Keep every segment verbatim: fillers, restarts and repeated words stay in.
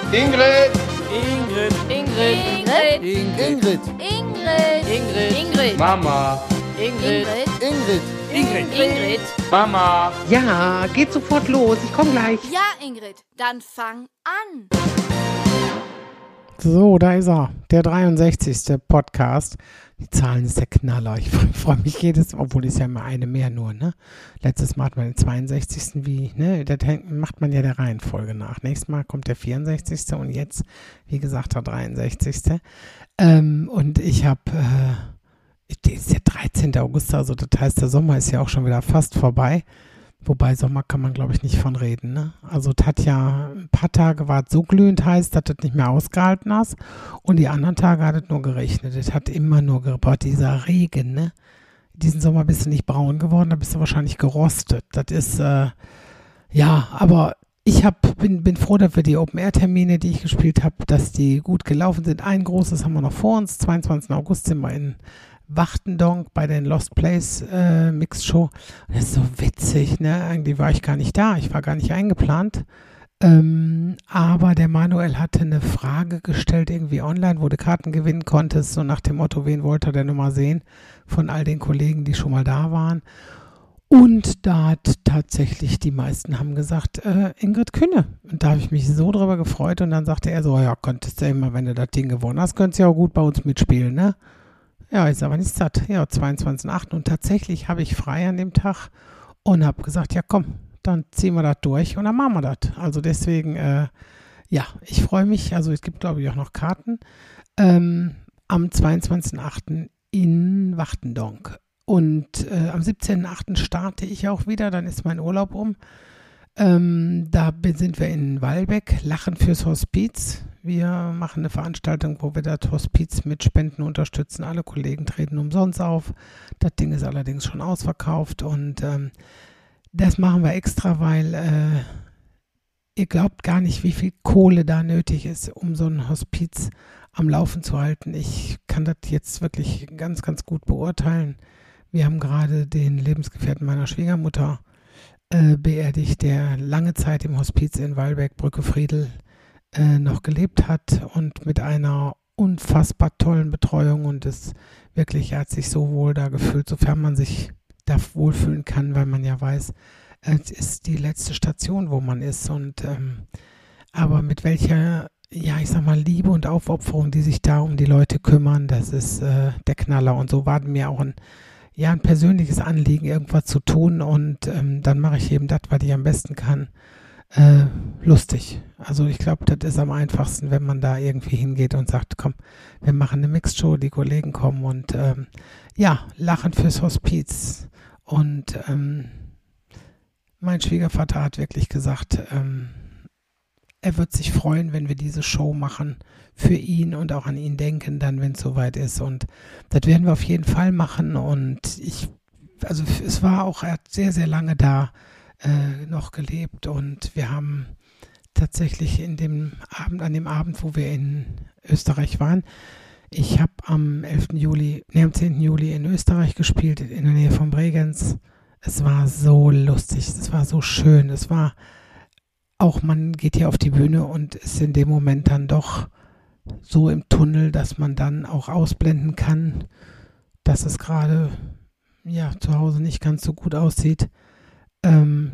Ingrid. Ingrid. Ingrid. Ingrid. Ingrid. Ingrid. Ingrid. Ingrid. Mama. Ingrid. Ingrid. Ingrid. Ingrid. Mama. Ja, geht sofort los. Ich komme gleich. Ja, Ingrid, dann fang an. So, da ist er. Der dreiundsechzigste Podcast. Die Zahlen ist der Knaller. Ich freue mich jedes, obwohl es ja immer eine mehr nur, ne? Letztes Mal hatten wir den zweiundsechzigsten wie, ne? Das macht man ja der Reihenfolge nach. Nächstes Mal kommt der vierundsechzigste und jetzt, wie gesagt, der dreiundsechzigste Ähm, und ich habe, äh, das ist der dreizehnte August, also das heißt, der Sommer ist ja auch schon wieder fast vorbei. Wobei Sommer kann man, glaube ich, nicht von reden, ne? Also das hat ja ein paar Tage war es so glühend heiß, dass du das nicht mehr ausgehalten hast. Und die anderen Tage hat es nur geregnet. Es hat immer nur geregnet. Dieser Regen, ne? Diesen Sommer bist du nicht braun geworden, da bist du wahrscheinlich gerostet. Das ist, äh, ja, aber ich hab, bin, bin froh dafür, die Open-Air-Termine, die ich gespielt habe, dass die gut gelaufen sind. Ein großes haben wir noch vor uns. zweiundzwanzigsten August sind wir in Wachtendonk bei den Lost Place äh, Mixed Show. Das ist so witzig, ne? Eigentlich war ich gar nicht da, ich war gar nicht eingeplant. Ähm, aber der Manuel hatte eine Frage gestellt, irgendwie online, wo du Karten gewinnen konntest, so nach dem Motto, wen wollte er denn nochmal sehen von all den Kollegen, die schon mal da waren. Und da hat tatsächlich die meisten haben gesagt, äh, Ingrid Künne. Und da habe ich mich so drüber gefreut und dann sagte er so, ja, könntest du immer, wenn du das Ding gewonnen hast, könntest du ja auch gut bei uns mitspielen, ne? Ja, ist aber nicht satt. Ja, zweiundzwanzigsten achten Und tatsächlich habe ich frei an dem Tag und habe gesagt, ja komm, dann ziehen wir das durch und dann machen wir das. Also deswegen, äh, ja, ich freue mich. Also es gibt, glaube ich, auch noch Karten ähm, am zweiundzwanzigsten achten in Wachtendonk. Und äh, am siebzehnten achten starte ich auch wieder, dann ist mein Urlaub um. Ähm, da sind wir in Walbeck, Lachen fürs Hospiz. Wir machen eine Veranstaltung, wo wir das Hospiz mit Spenden unterstützen. Alle Kollegen treten umsonst auf. Das Ding ist allerdings schon ausverkauft und ähm, das machen wir extra, weil äh, ihr glaubt gar nicht, wie viel Kohle da nötig ist, um so ein Hospiz am Laufen zu halten. Ich kann das jetzt wirklich ganz, ganz gut beurteilen. Wir haben gerade den Lebensgefährten meiner Schwiegermutter äh, beerdigt, der lange Zeit im Hospiz in Walbeck, Brücke Friedel, Äh, noch gelebt hat und mit einer unfassbar tollen Betreuung und es wirklich, er hat sich so wohl da gefühlt, sofern man sich da wohlfühlen kann, weil man ja weiß, es ist die letzte Station, wo man ist und ähm, aber mit welcher, ja ich sag mal, Liebe und Aufopferung, die sich da um die Leute kümmern, das ist äh, der Knaller und so war mir auch ein, ja, ein persönliches Anliegen, irgendwas zu tun und ähm, dann mache ich eben das, was ich am besten kann. Äh, lustig. Also ich glaube, das ist am einfachsten, wenn man da irgendwie hingeht und sagt, komm, wir machen eine Mixed-Show, die Kollegen kommen und ähm, ja, Lachen fürs Hospiz. Und ähm, mein Schwiegervater hat wirklich gesagt, ähm, er wird sich freuen, wenn wir diese Show machen für ihn und auch an ihn denken, dann, wenn es soweit ist. Und das werden wir auf jeden Fall machen. Und ich, also es war auch, er hat sehr, sehr lange da Äh, noch gelebt und wir haben tatsächlich in dem Abend, an dem Abend, wo wir in Österreich waren, ich habe am elften Juli, nee, am zehnten Juli in Österreich gespielt, in der Nähe von Bregenz. Es war so lustig, es war so schön, es war auch, man geht hier auf die Bühne und ist in dem Moment dann doch so im Tunnel, dass man dann auch ausblenden kann, dass es gerade ja zu Hause nicht ganz so gut aussieht. Ähm,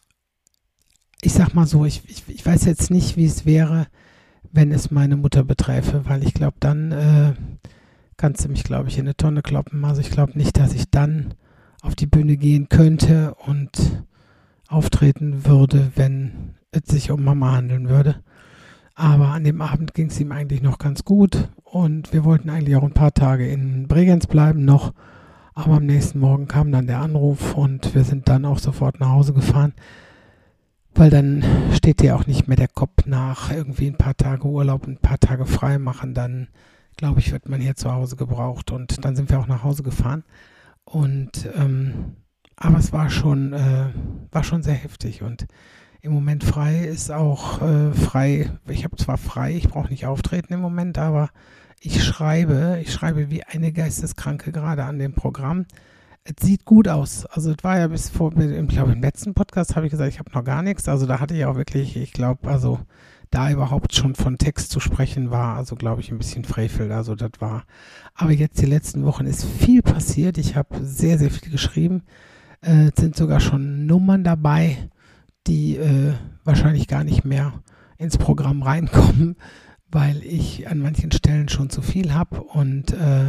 ich sag mal so, ich, ich, ich weiß jetzt nicht, wie es wäre, wenn es meine Mutter beträfe, weil ich glaube, dann äh, kannst du mich, glaube ich, in eine Tonne kloppen. Also ich glaube nicht, dass ich dann auf die Bühne gehen könnte und auftreten würde, wenn es sich um Mama handeln würde. Aber an dem Abend ging es ihm eigentlich noch ganz gut und wir wollten eigentlich auch ein paar Tage in Bregenz bleiben noch. Aber am nächsten Morgen kam dann der Anruf und wir sind dann auch sofort nach Hause gefahren, weil dann steht dir auch nicht mehr der Kopf nach, irgendwie ein paar Tage Urlaub, ein paar Tage frei machen, dann glaube ich, wird man hier zu Hause gebraucht und dann sind wir auch nach Hause gefahren und ähm, aber es war schon, äh, war schon sehr heftig und im Moment frei ist auch äh, frei, ich habe zwar frei, ich brauche nicht auftreten im Moment, aber Ich schreibe, ich schreibe wie eine Geisteskranke gerade an dem Programm. Es sieht gut aus. Also es war ja bis vor, ich glaube im letzten Podcast habe ich gesagt, ich habe noch gar nichts. Also da hatte ich auch wirklich, ich glaube, also da überhaupt schon von Text zu sprechen war, also glaube ich ein bisschen Frevel, also das war, aber jetzt die letzten Wochen ist viel passiert, ich habe sehr, sehr viel geschrieben, äh, sind sogar schon Nummern dabei, die äh, wahrscheinlich gar nicht mehr ins Programm reinkommen, weil ich an manchen Stellen schon zu viel habe und äh,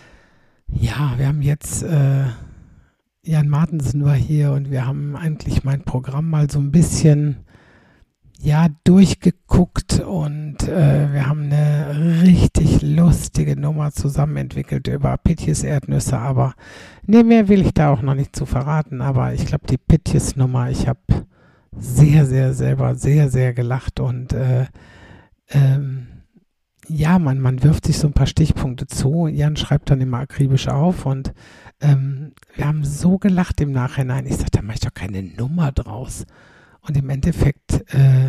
ja, wir haben jetzt äh, Jan Martensen war hier und wir haben eigentlich mein Programm mal so ein bisschen ja durchgeguckt und äh, wir haben eine richtig lustige Nummer zusammen entwickelt über Pitjes Erdnüsse, aber nee, mehr will ich da auch noch nicht zu verraten, aber ich glaube die Pitjes Nummer, ich habe sehr, sehr selber sehr, sehr gelacht und äh, ähm, ja, man, man wirft sich so ein paar Stichpunkte zu, Jan schreibt dann immer akribisch auf und ähm, wir haben so gelacht im Nachhinein. Ich sagte, da mache ich doch keine Nummer draus. Und im Endeffekt äh,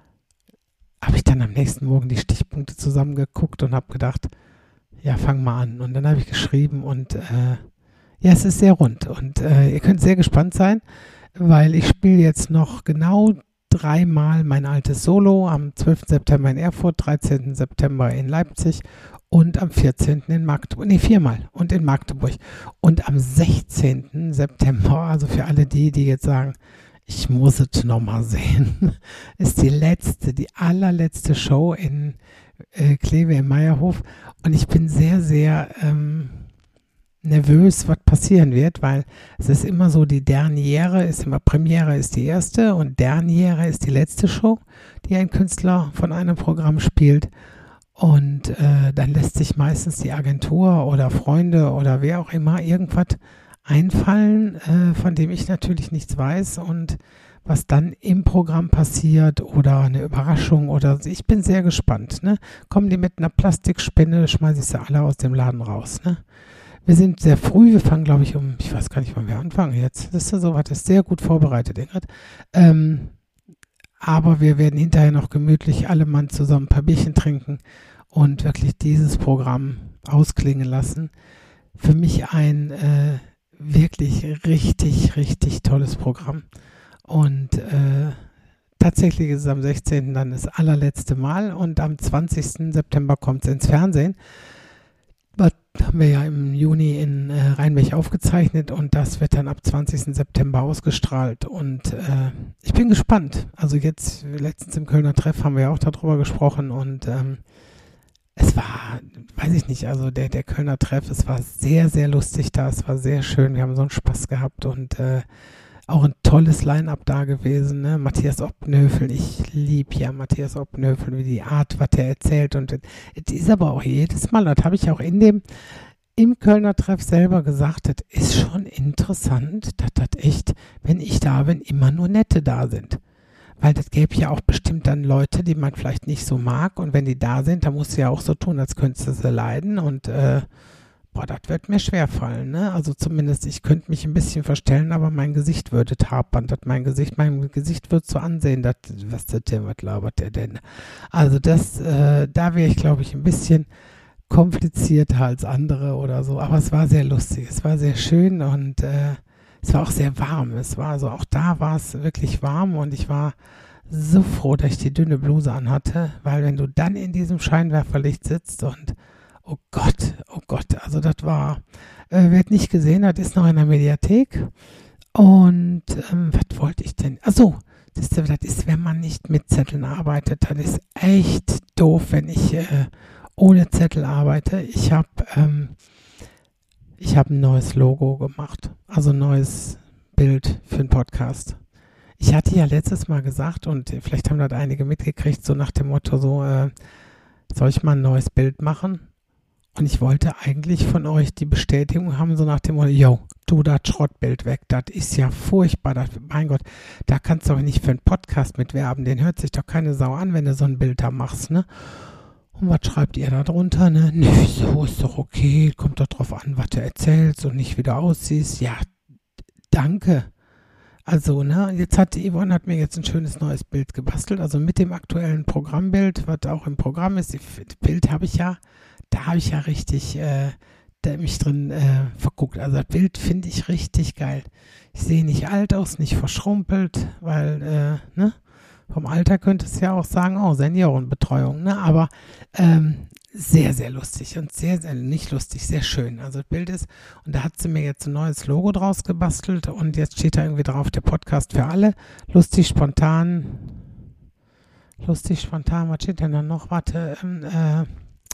habe ich dann am nächsten Morgen die Stichpunkte zusammengeguckt und habe gedacht, ja, fang mal an. Und dann habe ich geschrieben und äh, ja, es ist sehr rund. Und äh, ihr könnt sehr gespannt sein, weil ich spiele jetzt noch genau dreimal mein altes Solo. Am zwölften September in Erfurt, dreizehnten September in Leipzig und am vierzehnten in Magdeburg, nee, viermal und in Magdeburg. Und am sechzehnten September, also für alle die, die jetzt sagen, ich muss es nochmal sehen, ist die letzte, die allerletzte Show in äh, Kleve im Meierhof. Und ich bin sehr, sehr ähm, nervös, was passieren wird, weil es ist immer so, die Derniere ist immer, Premiere ist die erste und Derniere ist die letzte Show, die ein Künstler von einem Programm spielt. Und äh, dann lässt sich meistens die Agentur oder Freunde oder wer auch immer irgendwas einfallen, äh, von dem ich natürlich nichts weiß und was dann im Programm passiert oder eine Überraschung oder so. Ich bin sehr gespannt. Ne? Kommen die mit einer Plastikspinne, schmeiße ich sie alle aus dem Laden raus. Ne? Wir sind sehr früh, wir fangen glaube ich um, ich weiß gar nicht, wann wir anfangen jetzt. Das ist ja so, was ist sehr gut vorbereitet, Ingrid. Ähm, aber wir werden hinterher noch gemütlich alle Mann zusammen ein paar Bierchen trinken und wirklich dieses Programm ausklingen lassen. Für mich ein äh, wirklich richtig, richtig tolles Programm. Und äh, tatsächlich ist es am sechzehnten dann das allerletzte Mal und am zwanzigsten September kommt es ins Fernsehen. Das haben wir ja im Juni in äh, Rheinberg aufgezeichnet und das wird dann ab zwanzigsten September ausgestrahlt und äh, ich bin gespannt. Also jetzt, letztens im Kölner Treff haben wir ja auch darüber gesprochen und ähm, es war, weiß ich nicht, also der, der Kölner Treff, es war sehr, sehr lustig da, es war sehr schön, wir haben so einen Spaß gehabt und äh, auch ein tolles Line-Up da gewesen, ne? Matthias Opnöfel, ich liebe ja Matthias Opnöfel, wie die Art, was er erzählt und es ist aber auch jedes Mal, das habe ich auch in dem, im Kölner Treff selber gesagt, das ist schon interessant, dass das echt, wenn ich da bin, immer nur Nette da sind. Weil das gäbe ja auch bestimmt dann Leute, die man vielleicht nicht so mag und wenn die da sind, dann musst du ja auch so tun, als könntest du sie leiden und äh, boah, das wird mir schwerfallen, ne? Also zumindest, ich könnte mich ein bisschen verstellen, aber mein Gesicht würde tapern, das mein Gesicht, mein Gesicht wird so ansehen, dass, was der denn, was labert der denn? Also das, äh, da wäre ich, glaube ich, ein bisschen komplizierter als andere oder so, aber es war sehr lustig, es war sehr schön und äh, es war auch sehr warm. Es war also auch da war es wirklich warm und ich war so froh, dass ich die dünne Bluse anhatte, weil wenn du dann in diesem Scheinwerferlicht sitzt und oh Gott, oh Gott, also das war, äh, wer es nicht gesehen hat, ist noch in der Mediathek und ähm, was wollte ich denn? Achso, das, das ist, wenn man nicht mit Zetteln arbeitet, das ist echt doof, wenn ich äh, ohne Zettel arbeite. Ich habe ähm, Ich habe ein neues Logo gemacht, also ein neues Bild für einen Podcast. Ich hatte ja letztes Mal gesagt, und vielleicht haben das einige mitgekriegt, so nach dem Motto, so, äh, soll ich mal ein neues Bild machen? Und ich wollte eigentlich von euch die Bestätigung haben, so nach dem Motto, yo, du, das Schrottbild weg, das ist ja furchtbar, das, mein Gott, da kannst du doch nicht für einen Podcast mitwerben, den hört sich doch keine Sau an, wenn du so ein Bild da machst, ne? Und was schreibt ihr da drunter, ne? Nö, so ist doch okay, kommt doch drauf an, was du erzählst und nicht wie du aussiehst. Ja, danke. Also, ne, jetzt hat Yvonne hat mir jetzt ein schönes neues Bild gebastelt, also mit dem aktuellen Programmbild, was auch im Programm ist. Das Bild habe ich ja, da habe ich ja richtig äh, da mich drin äh, verguckt. Also das Bild finde ich richtig geil. Ich sehe nicht alt aus, nicht verschrumpelt, weil, äh, ne, vom Alter könntest du ja auch sagen, oh, Seniorenbetreuung, ne? Aber ähm, sehr, sehr lustig und sehr, sehr, nicht lustig, sehr schön. Also das Bild ist, und da hat sie mir jetzt ein neues Logo draus gebastelt und jetzt steht da irgendwie drauf, der Podcast für alle. Lustig, spontan, lustig, spontan, was steht denn da noch? Warte, ähm, äh,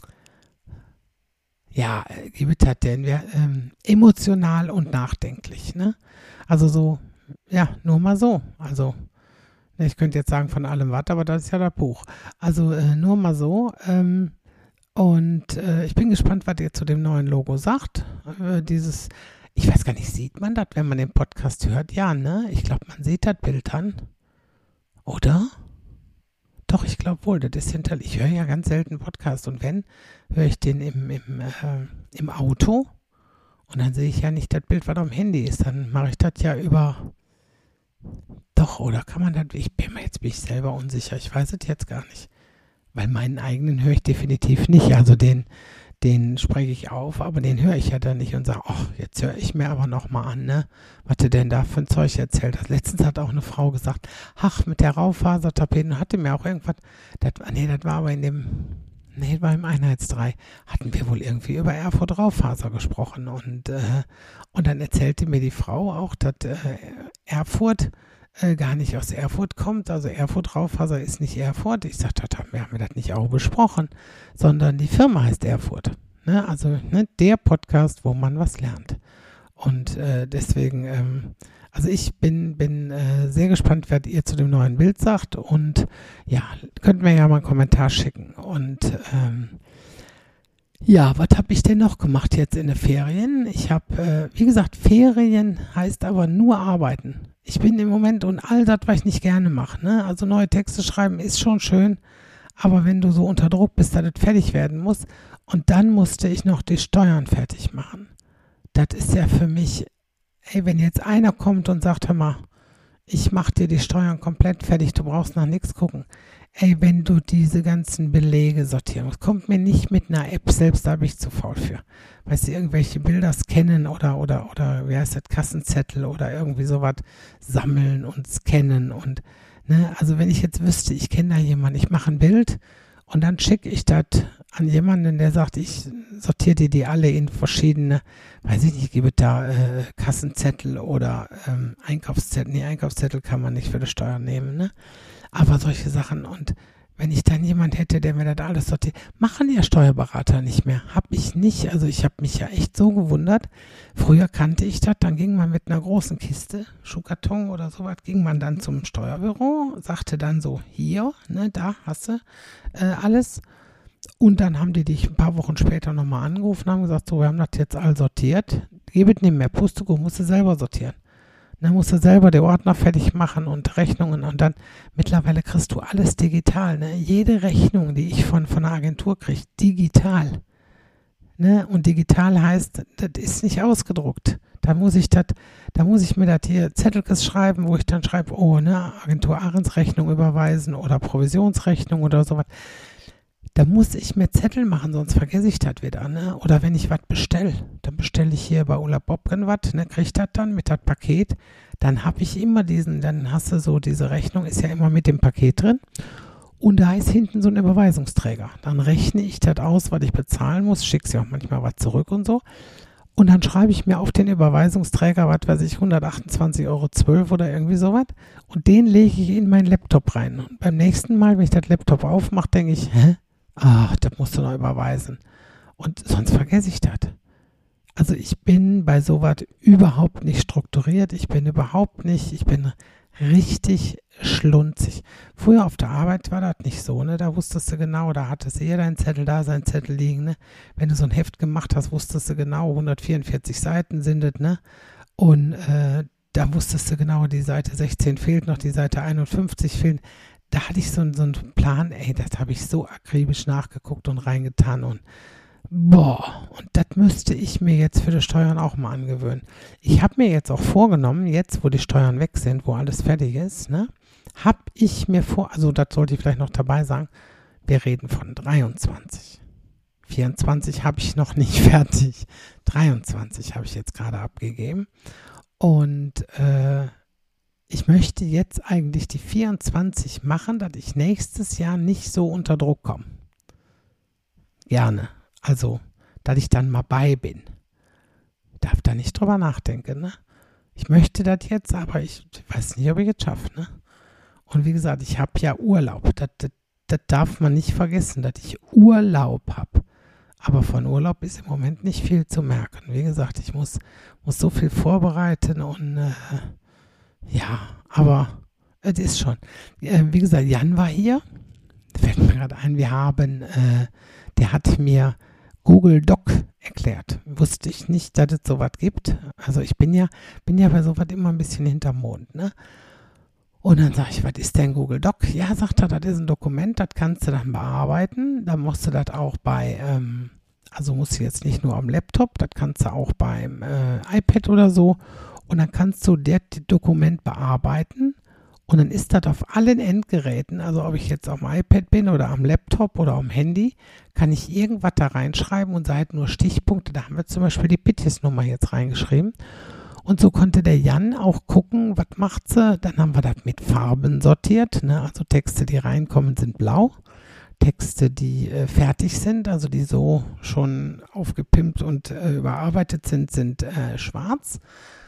ja, wie hat denn, wir, ähm, emotional und nachdenklich, ne? Also so, ja, nur mal so, also ich könnte jetzt sagen von allem was, aber das ist ja das Buch. Also äh, nur mal so. Ähm, und äh, ich bin gespannt, was ihr zu dem neuen Logo sagt. Äh, dieses, ich weiß gar nicht, sieht man das, wenn man den Podcast hört? Ja, ne? Ich glaube, man sieht das Bild an. Oder? Doch, ich glaube wohl, das ist hinter. Ich höre ja ganz selten Podcast. Und wenn, höre ich den im, im, äh, im Auto. Und dann sehe ich ja nicht das Bild, was am Handy ist. Dann mache ich das ja über... Doch, oder kann man das, ich bin mir jetzt bin ich selber unsicher, ich weiß es jetzt gar nicht. Weil meinen eigenen höre ich definitiv nicht, also den, den spreche ich auf, aber den höre ich ja dann nicht und sage, ach, jetzt höre ich mir aber nochmal an, ne, was du denn da für ein Zeug erzählt hast. Letztens hat auch eine Frau gesagt, ach, mit der Raufasertapete, hatte mir auch irgendwas, das, nee, das war aber in dem, nee, das war im Einheitsdrei, hatten wir wohl irgendwie über Erfurt Raufaser gesprochen und, äh, und dann erzählte mir die Frau auch, dass äh, Erfurt äh, gar nicht aus Erfurt kommt, also Erfurt Raufaser ist nicht Erfurt. Ich sagte, wir haben wir das nicht auch besprochen, sondern die Firma heißt Erfurt. Ne? Also ne, der Podcast, wo man was lernt. Und äh, deswegen, ähm, also ich bin, bin äh, sehr gespannt, was ihr zu dem neuen Bild sagt und ja, könnt mir ja mal einen Kommentar schicken. Und ähm, ja, was habe ich denn noch gemacht jetzt in den Ferien? Ich habe, äh, wie gesagt, Ferien heißt aber nur arbeiten. Ich bin im Moment und all das, was ich nicht gerne mache, ne? Also neue Texte schreiben ist schon schön, aber wenn du so unter Druck bist, dass das fertig werden muss und dann musste ich noch die Steuern fertig machen. Das ist ja für mich, ey, wenn jetzt einer kommt und sagt, hör mal, ich mache dir die Steuern komplett fertig, du brauchst nach nichts gucken. Ey, wenn du diese ganzen Belege sortieren musst, kommt mir nicht mit einer App, selbst da bin ich zu faul für. Weißt du, irgendwelche Bilder scannen oder, oder, oder, wie heißt das, Kassenzettel oder irgendwie sowas sammeln und scannen und, ne, also wenn ich jetzt wüsste, ich kenne da jemanden, ich mache ein Bild und dann schicke ich das an jemanden, der sagt, ich sortiere dir die alle in verschiedene, weiß ich nicht, gebe da äh, Kassenzettel oder ähm, Einkaufszettel, nee, Einkaufszettel kann man nicht für die Steuern nehmen, ne? Aber solche Sachen und wenn ich dann jemand hätte, der mir das alles sortiert, machen ja Steuerberater nicht mehr. Hab ich nicht, also ich habe mich ja echt so gewundert. Früher kannte ich das, dann ging man mit einer großen Kiste, Schuhkarton oder sowas, ging man dann zum Steuerbüro, sagte dann so, hier, ne, da hast du äh, alles. Und dann haben die dich ein paar Wochen später nochmal angerufen und haben gesagt, so, wir haben das jetzt all sortiert, gebet nicht mehr, Pustekuchen, musst du selber sortieren. Dann musst du selber die Ordner fertig machen und Rechnungen und dann mittlerweile kriegst du alles digital. Ne? Jede Rechnung, die ich von, von einer Agentur kriege, digital. Ne? Und digital heißt, das ist nicht ausgedruckt. Da muss ich das, da muss ich mir das hier Zettelkes schreiben, wo ich dann schreibe, oh, ne, Agentur Ahrens Rechnung überweisen oder Provisionsrechnung oder sowas. Da muss ich mir Zettel machen, sonst vergesse ich das wieder, ne? Oder wenn ich was bestelle, dann bestelle ich hier bei Ulla Bobken was, ne? Kriege ich das dann mit das Paket, dann habe ich immer diesen, dann hast du so, diese Rechnung ist ja immer mit dem Paket drin und da ist hinten so ein Überweisungsträger. Dann rechne ich das aus, was ich bezahlen muss, schicke sie auch manchmal was zurück und so. Und dann schreibe ich mir auf den Überweisungsträger, was weiß ich, hundertachtundzwanzig Euro zwölf oder irgendwie sowas. Und den lege ich in meinen Laptop rein. Und beim nächsten Mal, wenn ich das Laptop aufmache, denke ich, hä? Ach, das musst du noch überweisen. Und sonst vergesse ich das. Also ich bin bei sowas überhaupt nicht strukturiert. Ich bin überhaupt nicht, ich bin richtig schlunzig. Früher auf der Arbeit war das nicht so, ne? Da wusstest du genau, da hattest du hier deinen Zettel, da seinen Zettel liegen, ne? Wenn du so ein Heft gemacht hast, wusstest du genau, hundertvierundvierzig Seiten sind es, ne? Und äh, da wusstest du genau, die Seite sechzehn fehlt noch, die Seite einundfünfzig fehlt. Da hatte ich so, so einen Plan, ey, das habe ich so akribisch nachgeguckt und reingetan und boah, und das müsste ich mir jetzt für die Steuern auch mal angewöhnen. Ich habe mir jetzt auch vorgenommen, jetzt wo die Steuern weg sind, wo alles fertig ist, ne, habe ich mir vor, also das sollte ich vielleicht noch dabei sagen, wir reden von dreiundzwanzig. vierundzwanzig habe ich noch nicht fertig. dreiundzwanzig habe ich jetzt gerade abgegeben. Und äh, ich möchte jetzt eigentlich die vierundzwanzig machen, dass ich nächstes Jahr nicht so unter Druck komme. Gerne. Also, dass ich dann mal bei bin. Ich darf da nicht drüber nachdenken, ne? Ich möchte das jetzt, aber ich weiß nicht, ob ich es schaffe, ne? Und wie gesagt, ich habe ja Urlaub. Das, das, das darf man nicht vergessen, dass ich Urlaub habe. Aber von Urlaub ist im Moment nicht viel zu merken. Wie gesagt, ich muss, muss so viel vorbereiten und äh, ja, aber es ist schon. Äh, wie gesagt, Jan war hier. Fällt mir gerade ein, wir haben, äh, der hat mir Google Doc erklärt. Wusste ich nicht, dass es sowas gibt. Also ich bin ja, bin ja bei sowas immer ein bisschen hinterm Mond, ne? Und dann sage ich, was ist denn Google Doc? Ja, sagt er, das ist ein Dokument, das kannst du dann bearbeiten. Dann musst du das auch bei, ähm, also musst du jetzt nicht nur am Laptop, das kannst du auch beim äh, iPad oder so. Und dann kannst du das Dokument bearbeiten. Und dann ist das auf allen Endgeräten, also ob ich jetzt am iPad bin oder am Laptop oder am Handy, kann ich irgendwas da reinschreiben und seid nur Stichpunkte. Da haben wir zum Beispiel die P I T I S-Nummer jetzt reingeschrieben. Und so konnte der Jan auch gucken, was macht sie. Dann haben wir das mit Farben sortiert, ne? Also Texte, die reinkommen, sind blau. Texte, die äh, fertig sind, also die so schon aufgepimpt und äh, überarbeitet sind, sind äh, schwarz.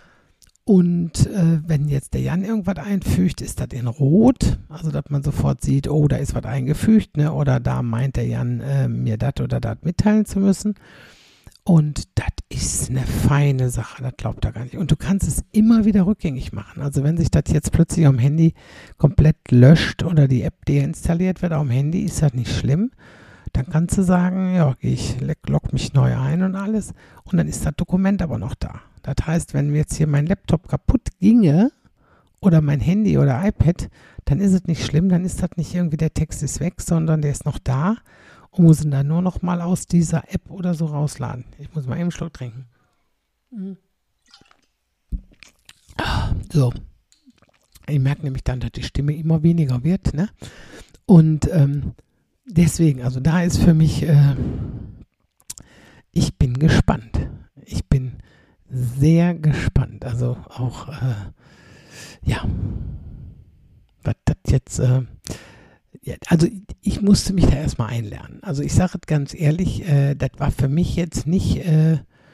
Und äh, wenn jetzt der Jan irgendwas einfügt, ist das in Rot, also dass man sofort sieht, oh, da ist was eingefügt, ne? Oder da meint der Jan, äh, mir das oder das mitteilen zu müssen. Und das ist eine feine Sache, das glaubt er gar nicht. Und du kannst es immer wieder rückgängig machen. Also wenn sich das jetzt plötzlich am Handy komplett löscht oder die App deinstalliert wird am Handy, ist das nicht schlimm. Dann kannst du sagen, ja, ich log mich neu ein und alles. Und dann ist das Dokument aber noch da. Das heißt, wenn jetzt hier mein Laptop kaputt ginge oder mein Handy oder iPad, dann ist es nicht schlimm, dann ist das nicht irgendwie, der Text ist weg, sondern der ist noch da und muss ihn dann nur noch mal aus dieser App oder so rausladen. Ich muss mal eben einen Schluck trinken. So. Ich merke nämlich dann, dass die Stimme immer weniger wird, ne? Und ähm, deswegen, also da ist für mich, äh, ich bin gespannt. Ich bin sehr gespannt. Also auch, äh, ja, was das jetzt, äh, ja, also ich musste mich da erstmal einlernen. Also ich sage es ganz ehrlich, äh, das war für mich jetzt nicht äh,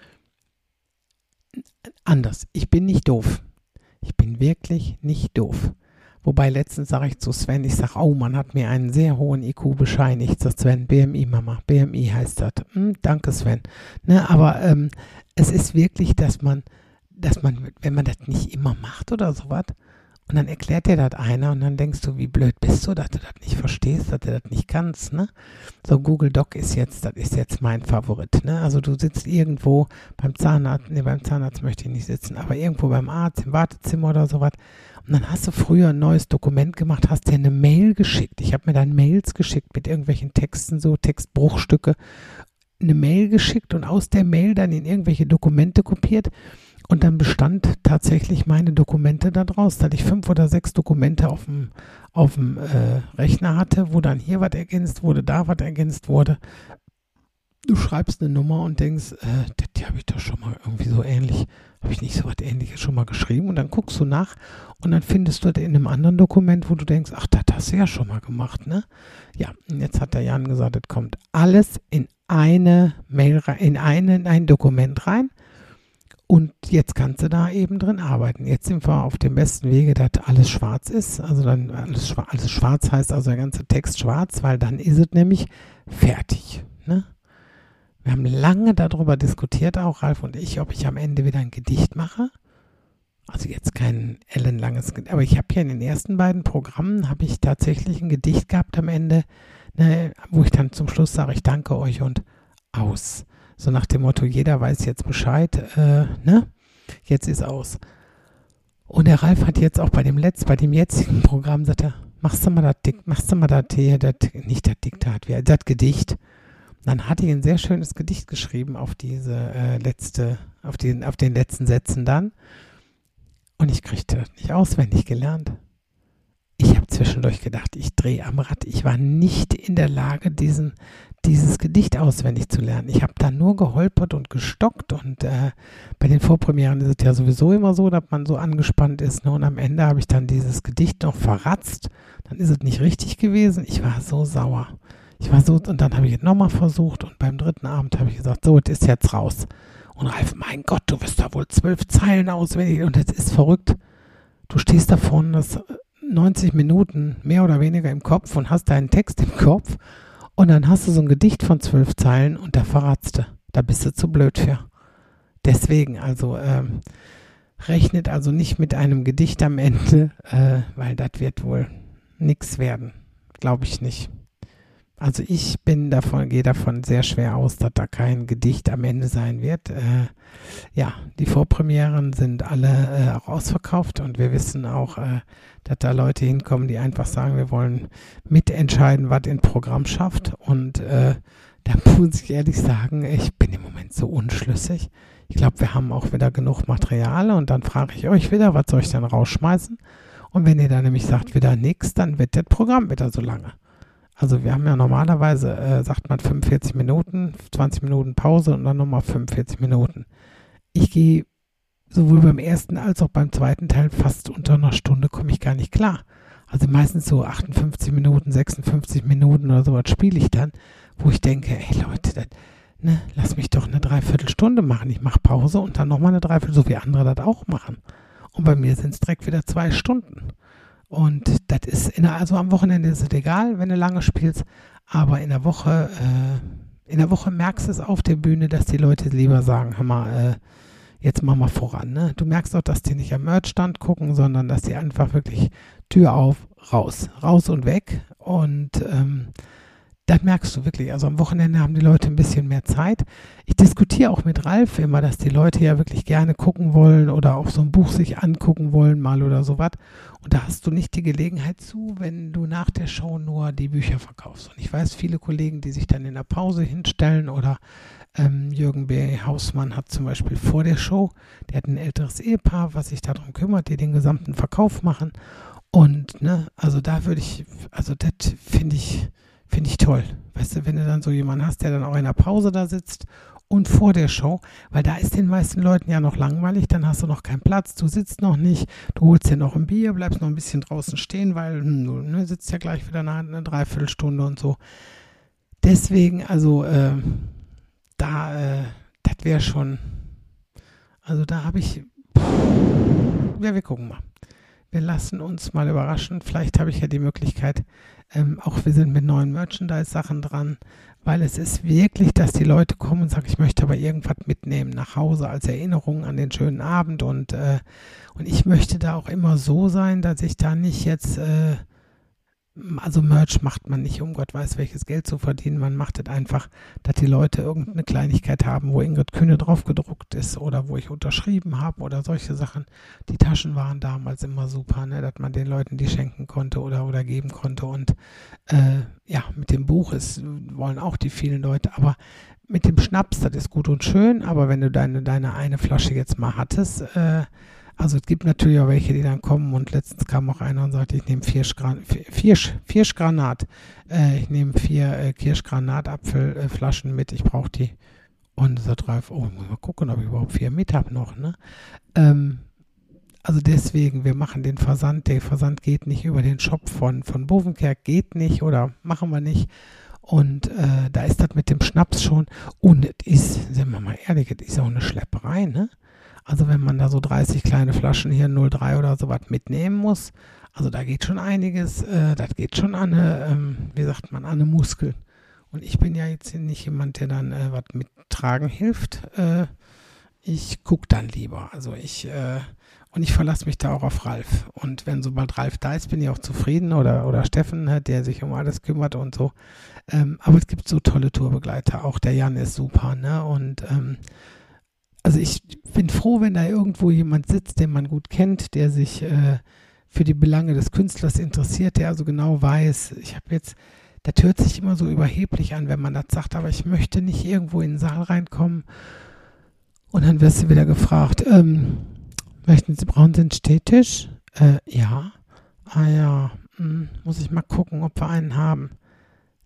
anders. Ich bin nicht doof. Ich bin wirklich nicht doof. Wobei letztens sage ich zu Sven, ich sage, oh, man hat mir einen sehr hohen I Q bescheinigt. Sagt Sven, B M I, Mama, B M I heißt das. Hm, danke, Sven. Ne, aber ähm, es ist wirklich, dass man, dass man, wenn man das nicht immer macht oder sowas, und dann erklärt dir das einer und dann denkst du, wie blöd bist du, dass du das nicht verstehst, dass du das nicht kannst, ne? So, Google Doc ist jetzt, das ist jetzt mein Favorit, ne? Also du sitzt irgendwo beim Zahnarzt, ne, beim Zahnarzt möchte ich nicht sitzen, aber irgendwo beim Arzt, im Wartezimmer oder sowas. Und dann hast du früher ein neues Dokument gemacht, hast dir eine Mail geschickt. Ich habe mir dann Mails geschickt mit irgendwelchen Texten, so Textbruchstücke, eine Mail geschickt und aus der Mail dann in irgendwelche Dokumente kopiert. Und dann bestand tatsächlich meine Dokumente da draus, dass ich fünf oder sechs Dokumente auf dem, auf dem äh, Rechner hatte, wo dann hier was ergänzt wurde, da was ergänzt wurde. Du schreibst eine Nummer und denkst, äh, das, die habe ich doch schon mal irgendwie so ähnlich, habe ich nicht so was Ähnliches schon mal geschrieben? Und dann guckst du nach und dann findest du das in einem anderen Dokument, wo du denkst, ach, das hast du ja schon mal gemacht, ne? Ja, und jetzt hat der Jan gesagt, das kommt alles in eine Mail rein, in, eine, in ein Dokument rein. Und jetzt kannst du da eben drin arbeiten. Jetzt sind wir auf dem besten Wege, dass alles schwarz ist. Also dann alles, schwarz, alles schwarz heißt also der ganze Text schwarz, weil dann ist es nämlich fertig. Ne? Wir haben lange darüber diskutiert, auch Ralf und ich, ob ich am Ende wieder ein Gedicht mache. Also jetzt kein ellenlanges Gedicht, aber ich habe ja in den ersten beiden Programmen, habe ich tatsächlich ein Gedicht gehabt am Ende, ne, wo ich dann zum Schluss sage, ich danke euch und aus. So nach dem Motto, jeder weiß jetzt Bescheid, äh, ne? Jetzt ist aus. Und der Ralf hat jetzt auch bei dem letzten, bei dem jetzigen Programm gesagt, er, machst du mal das Dick, machst du mal das hier, das, nicht das Diktat, wie, das Gedicht. Dann hatte ich ein sehr schönes Gedicht geschrieben auf diese äh, letzte, auf den, auf den letzten Sätzen dann. Und ich kriegte das nicht auswendig gelernt. Ich habe zwischendurch gedacht, ich drehe am Rad. Ich war nicht in der Lage, diesen dieses Gedicht auswendig zu lernen. Ich habe da nur geholpert und gestockt und äh, bei den Vorpremieren ist es ja sowieso immer so, dass man so angespannt ist. Ne? Und am Ende habe ich dann dieses Gedicht noch verratzt. Dann ist es nicht richtig gewesen. Ich war so sauer. Ich war so, und dann habe ich es nochmal versucht und beim dritten Abend habe ich gesagt, so, es ist jetzt raus. Und Ralf, mein Gott, du wirst da wohl zwölf Zeilen auswendig und es ist verrückt. Du stehst da vorne, das neunzig Minuten mehr oder weniger im Kopf und hast deinen Text im Kopf und dann hast du so ein Gedicht von zwölf Zeilen und da verratst du. Da bist du zu blöd für. Deswegen, also ähm, rechnet also nicht mit einem Gedicht am Ende, äh, weil das wird wohl nichts werden. Glaube ich nicht. Also ich bin davon, gehe davon sehr schwer aus, dass da kein Gedicht am Ende sein wird. Äh, ja, die Vorpremieren sind alle äh, auch ausverkauft und wir wissen auch, äh, dass da Leute hinkommen, die einfach sagen, wir wollen mitentscheiden, was in Programm schafft. Und äh, da muss ich ehrlich sagen, ich bin im Moment so unschlüssig. Ich glaube, wir haben auch wieder genug Material und dann frage ich euch wieder, was soll ich denn rausschmeißen? Und wenn ihr dann nämlich sagt, wieder nichts, dann wird das Programm wieder so lange. Also wir haben ja normalerweise, äh, sagt man fünfundvierzig Minuten, zwanzig Minuten Pause und dann nochmal fünfundvierzig Minuten. Ich gehe sowohl beim ersten als auch beim zweiten Teil fast unter einer Stunde, komme ich gar nicht klar. Also meistens so achtundfünfzig Minuten, sechsundfünfzig Minuten oder sowas spiele ich dann, wo ich denke, ey Leute, das, ne, lass mich doch eine Dreiviertelstunde machen. Ich mache Pause und dann nochmal eine Dreiviertelstunde, so wie andere das auch machen. Und bei mir sind es direkt wieder zwei Stunden. Und das ist, in der, also am Wochenende ist es egal, wenn du lange spielst, aber in der Woche, äh, in der Woche merkst du es auf der Bühne, dass die Leute lieber sagen, hör mal, äh, jetzt mach mal voran. Ne? Du merkst auch, dass die nicht am Merchstand gucken, sondern dass die einfach wirklich Tür auf, raus, raus und weg. Und ähm, das merkst du wirklich. Also am Wochenende haben die Leute ein bisschen mehr Zeit. Ich diskutiere auch mit Ralf immer, dass die Leute ja wirklich gerne gucken wollen oder auch so ein Buch sich angucken wollen mal oder sowas. Und da hast du nicht die Gelegenheit zu, wenn du nach der Show nur die Bücher verkaufst. Und ich weiß, viele Kollegen, die sich dann in der Pause hinstellen oder ähm, Jürgen B. Hausmann hat zum Beispiel vor der Show, der hat ein älteres Ehepaar, was sich darum kümmert, die den gesamten Verkauf machen. Und ne, also da würde ich, also das finde ich, Finde ich toll. Weißt du, wenn du dann so jemanden hast, der dann auch in der Pause da sitzt und vor der Show, weil da ist den meisten Leuten ja noch langweilig, dann hast du noch keinen Platz, du sitzt noch nicht, du holst dir noch ein Bier, bleibst noch ein bisschen draußen stehen, weil hm, du ne, sitzt ja gleich wieder eine, eine Dreiviertelstunde und so. Deswegen, also äh, da, äh, das wäre schon, also da habe ich, ja, wir gucken mal. Wir lassen uns mal überraschen. Vielleicht habe ich ja die Möglichkeit, ähm, auch wir sind mit neuen Merchandise-Sachen dran, weil es ist wirklich, dass die Leute kommen und sagen, ich möchte aber irgendwas mitnehmen nach Hause als Erinnerung an den schönen Abend und, äh, und ich möchte da auch immer so sein, dass ich da nicht jetzt, äh, also Merch macht man nicht, um Gott weiß welches Geld zu verdienen, man macht es einfach, dass die Leute irgendeine Kleinigkeit haben, wo Ingrid Kühne drauf gedruckt ist oder wo ich unterschrieben habe oder solche Sachen. Die Taschen waren damals immer super, ne, dass man den Leuten die schenken konnte oder, oder geben konnte und äh, ja, mit dem Buch ist, wollen auch die vielen Leute, aber mit dem Schnaps, das ist gut und schön, aber wenn du deine, deine eine Flasche jetzt mal hattest, äh, also es gibt natürlich auch welche, die dann kommen und letztens kam auch einer und sagte, ich nehme vier Kirschgranat, äh, ich nehme vier äh, Kirschgranatapfelflaschen äh, mit, ich brauche die. Und sagt Ralf, oh, muss mal gucken, ob ich überhaupt vier mit habe noch, ne? Ähm, also deswegen, wir machen den Versand, der Versand geht nicht über den Shop von, von Bovenkerk, geht nicht oder machen wir nicht. Und äh, da ist das mit dem Schnaps schon, und es ist, sind wir mal ehrlich, es ist auch eine Schlepperei, ne? Also wenn man da so dreißig kleine Flaschen hier null Komma drei oder sowas mitnehmen muss, also da geht schon einiges, äh, das geht schon an eine, ähm, wie sagt man, an eine Muskel. Und ich bin ja jetzt nicht jemand, der dann äh, was mittragen hilft. Äh, ich gucke dann lieber. Also ich, äh, und ich verlasse mich da auch auf Ralf. Und wenn sobald Ralf da ist, bin ich auch zufrieden. Oder, oder Steffen, der sich um alles kümmert und so. Ähm, aber es gibt so tolle Tourbegleiter. Auch der Jan ist super, ne? Und ähm, also ich bin froh, wenn da irgendwo jemand sitzt, den man gut kennt, der sich äh, für die Belange des Künstlers interessiert, der also genau weiß, ich habe jetzt, das hört sich immer so überheblich an, wenn man das sagt, aber ich möchte nicht irgendwo in den Saal reinkommen und dann wirst du wieder gefragt, ähm, möchten Sie, brauchen Sie einen Stehtisch? Äh, ja. Ah ja, hm, muss ich mal gucken, ob wir einen haben.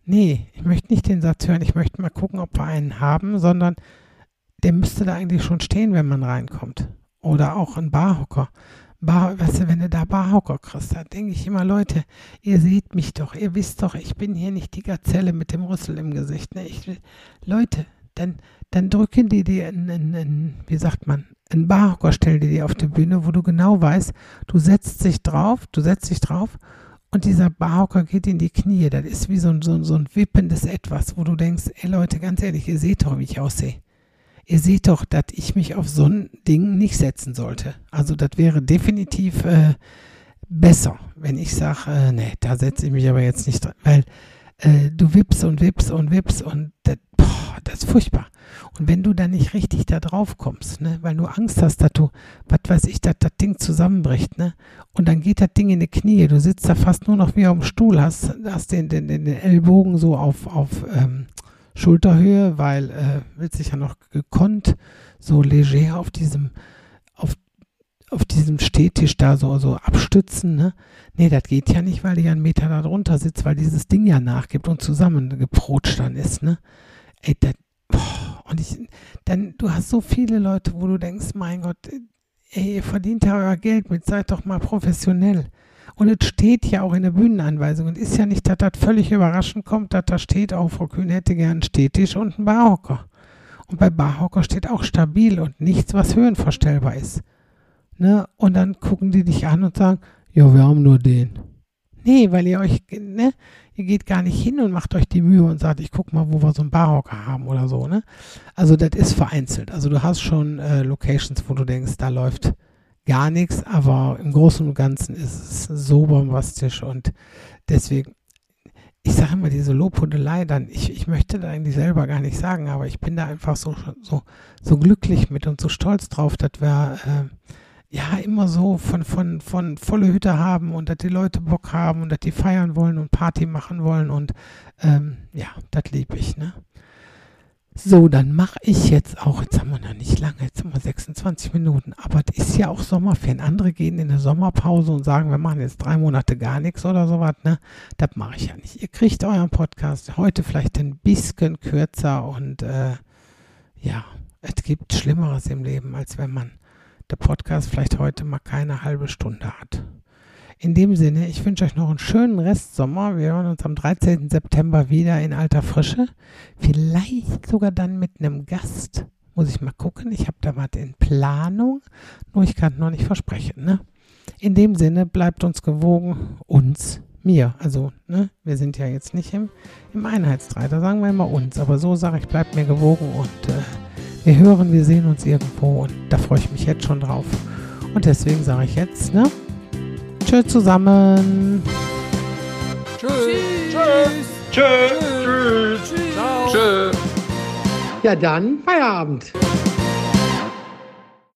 nee, ich möchte nicht den Satz hören, ich möchte mal gucken, ob wir einen haben, sondern der müsste da eigentlich schon stehen, wenn man reinkommt. Oder auch ein Barhocker. Bar, weißt du, wenn du da Barhocker kriegst, da denke ich immer, Leute, ihr seht mich doch, ihr wisst doch, ich bin hier nicht die Gazelle mit dem Rüssel im Gesicht. Ne? Ich, Leute, dann, dann drücken die dir einen, einen, wie sagt man, einen Barhocker, stell dir die auf die Bühne, wo du genau weißt, du setzt dich drauf, du setzt dich drauf und dieser Barhocker geht in die Knie. Das ist wie so ein, so ein, so ein wippendes Etwas, wo du denkst, ey Leute, ganz ehrlich, ihr seht doch, wie ich aussehe. Ihr seht doch, dass ich mich auf so ein Ding nicht setzen sollte. Also das wäre definitiv äh, besser, wenn ich sage, äh, nee, da setze ich mich aber jetzt nicht dran, weil äh, du wippst und wippst und wippst und das, boah, das ist furchtbar. Und wenn du dann nicht richtig da drauf kommst, ne, weil du Angst hast, dass du, was weiß ich, dass das Ding zusammenbricht, ne, und dann geht das Ding in die Knie, du sitzt da fast nur noch wie auf dem Stuhl, hast, hast den, den, den Ellbogen so auf, auf ähm, Schulterhöhe, weil äh, willst dich ja noch gekonnt so leger auf diesem auf, auf diesem Stehtisch da so, so abstützen, ne? Nee, das geht ja nicht, weil du ja einen Meter da drunter sitzt, weil dieses Ding ja nachgibt und zusammengeprotscht dann ist, ne? Ey, das, boah, und ich, dann, du hast so viele Leute, wo du denkst, mein Gott, ey, ihr verdient ja euer Geld mit, seid doch mal professionell. Und es steht ja auch in der Bühnenanweisung. Und ist ja nicht, dass das völlig überraschend kommt, dass da steht, auch Frau Kühn hätte gern einen Stehtisch und einen Barhocker. Und bei Barhocker steht auch stabil und nichts, was höhenverstellbar ist. Ne? Und dann gucken die dich an und sagen, ja, wir haben nur den. Nee, weil ihr euch, ne, ihr geht gar nicht hin und macht euch die Mühe und sagt, ich guck mal, wo wir so einen Barhocker haben oder so, ne? Also das ist vereinzelt. Also du hast schon äh, Locations, wo du denkst, da läuft gar nichts, aber im Großen und Ganzen ist es so bombastisch und deswegen, ich sage immer, diese Lobhudelei dann, ich, ich möchte da eigentlich selber gar nicht sagen, aber ich bin da einfach so, so, so glücklich mit und so stolz drauf, dass wir äh, ja immer so von, von, von volle Hütte haben und dass die Leute Bock haben und dass die feiern wollen und Party machen wollen und ähm, ja, das liebe ich, ne? So, dann mache ich jetzt auch, jetzt haben wir noch nicht lange, jetzt haben wir sechsundzwanzig Minuten, aber es ist ja auch Sommerferien. Andere gehen in eine Sommerpause und sagen, wir machen jetzt drei Monate gar nichts oder sowas, ne? Das mache ich ja nicht. Ihr kriegt euren Podcast heute vielleicht ein bisschen kürzer und äh, ja, es gibt Schlimmeres im Leben, als wenn man der Podcast vielleicht heute mal keine halbe Stunde hat. In dem Sinne, ich wünsche euch noch einen schönen Restsommer. Wir hören uns am dreizehnten September wieder in alter Frische. Vielleicht sogar dann mit einem Gast. Muss ich mal gucken. Ich habe da was in Planung. Nur ich kann noch nicht versprechen. Ne? In dem Sinne, bleibt uns gewogen. Uns, mir. Also, ne? Wir sind ja jetzt nicht im, im Einheitsdrei. Da sagen wir immer uns. Aber so sage ich, bleibt mir gewogen. Und äh, wir hören, wir sehen uns irgendwo. Und da freue ich mich jetzt schon drauf. Und deswegen sage ich jetzt, ne? Tschüss zusammen. Tschüss. Tschüss. Tschüss. Tschüss. Tschüss. Tschüss. Ja, dann Feierabend.